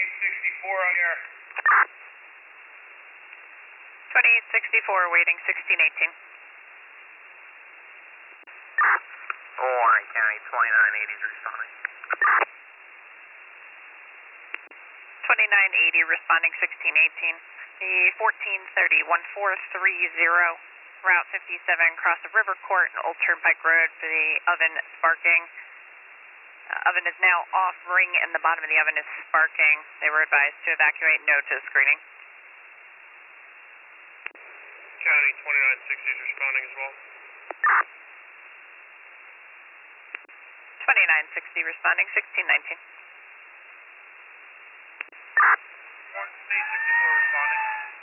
2864 on your. 2864, waiting 1618. Warren County, 2980 is responding. 2980, responding 1618. The 1430, 1430, Route 57, cross of River Court and Old Turnpike Road for the oven sparking. Oven is now off, ring in the bottom of the oven is sparking. They were advised to evacuate, no to screening. County 2960 is responding as well. 2960, responding 1619. Warren State 64 responding.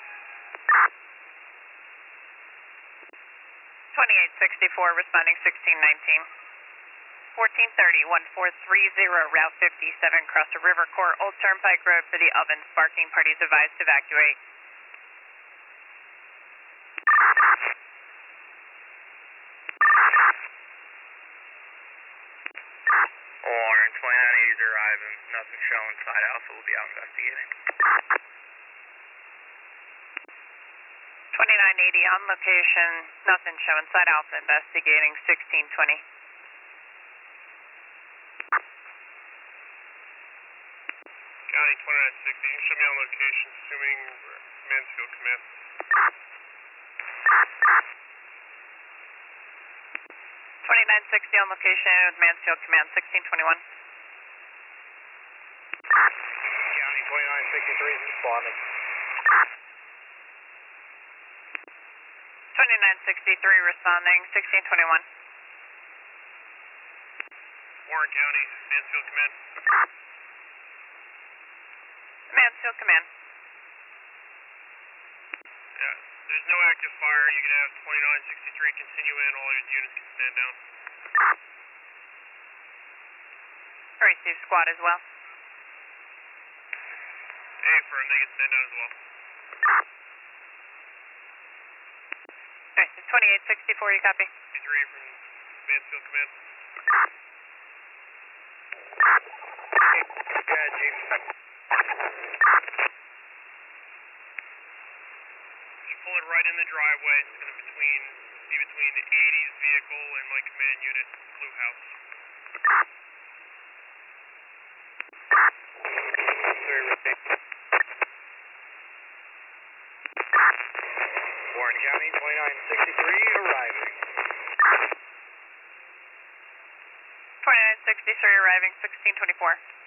2864, responding 1619. 1430, 1430, Route 57, cross the River Court, Old Turnpike Road for the oven sparking. Parties advised to evacuate. Warren 2980 is arriving. Nothing showing. Side Alpha will be out investigating. 2980 on location, nothing showing. Side Alpha investigating 1620. County 2960, you can show me on location, assuming Mansfield Command. 2960 on location with Mansfield Command 1621. County 2963 is responding. 2963 responding 1621. Warren County, Mansfield Command. Mansfield Command. Yeah, there's no active fire. You can have 2963 continue in. All your units can stand down. Receive squad as well. Hey, firm, they can stand down as well. Okay, 2864, you copy? 63 from Mansfield Command. Yeah, Chief. Just pull it right in the driveway. It's going to be between the 80s vehicle and my command unit, Blue House. Warren County 2963 arriving. 2963 arriving 1624.